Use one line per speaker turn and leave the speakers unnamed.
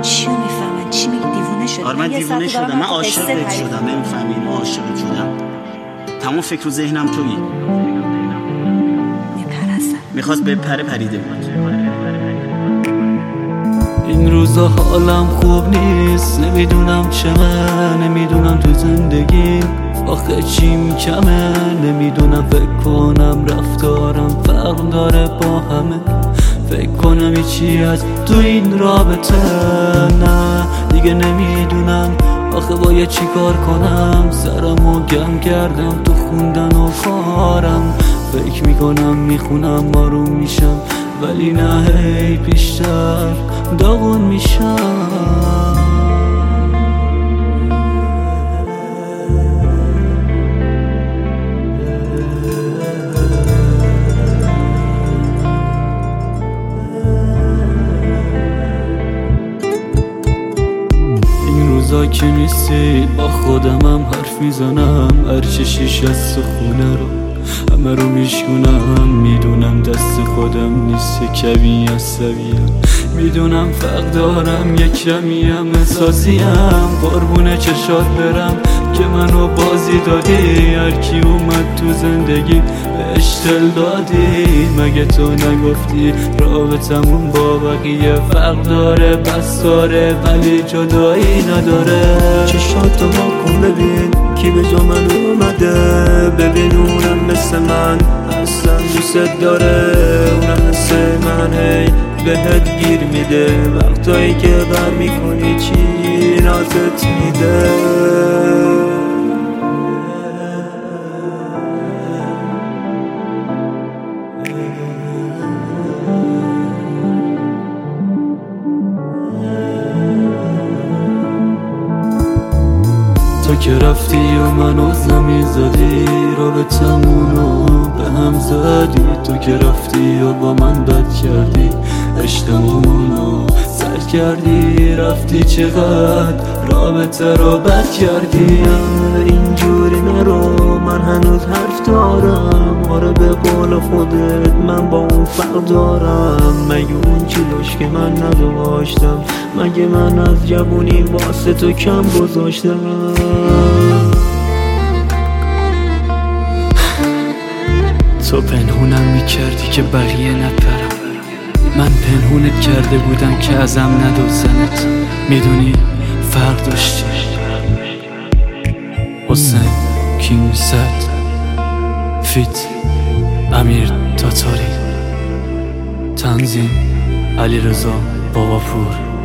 چی میفهمن؟ چی میگی؟ دیوونه شدی؟
آره من دیوونه شدم، من عاشقت شدم، نمیفهمی اینو، عاشقت شدم. تمام فکر و ذهنم تویی.
میپرستم.
میخواست بپره پریده بود.
این روزا حالم خوب نیست، نمیدونم چمه، نمیدونم تو زندگی آخه چیم کمه، نمیدونم فکر کنم رفتارم فرق داره با همه، فکر کنم هیچی از تو این رابطه نه دیگه نمیدونم آخه باید چی کار کنم، سرمو گم کردم تو خوندن و کارم، فکر میکنم میخونم آروم میشم ولی نه هی بیشتر داغون میشم. این روزا که نیستی با خودمم حرف میزنم، هرچه شیش از خونه رو همه رو میشکنم، میدونم دست خودم نیست، کمی عصبیم، میدونم فرق دارم، یک کمیم احساسیم، قربون چشات برم که منو بازی دادی، هرکی اومد تو زندگی بهش دل دادی، مگه تو نگفتی رابطمون با بقیه فرق داره، بس داره ولی جدایی نداره.
چشاتو واکن ببین کی به جا من اومده، ببین اونم مثل من اصلا دوست داره، اونم مثل من هی بهت گیر میده، وقتایی که غم میکنی چی نازت میده.
تو که رفتی و منو زمین زدی، رابطمونو به هم زدی، تو که رفتی و با من بد کردی، عشقمونو سر کردی، رفتی چقدر رابطه رو بد کردی.
اینجوری نرو من هنوز حرف دارم، آره به قول خودت من با اون فرق دارم، مگه اون چیزاش که من نداشتم، مگه من از جوونی واسه تو کم گذاشتم.
تو پنهونم میکردی که بقیه نپرم، من پنهونت کرده بودم که ازم ندوزنت، میدونی فرق داشتی. حسین کینگ سد فیت امیر تاتاری، تنظیم علیرضا باباپور.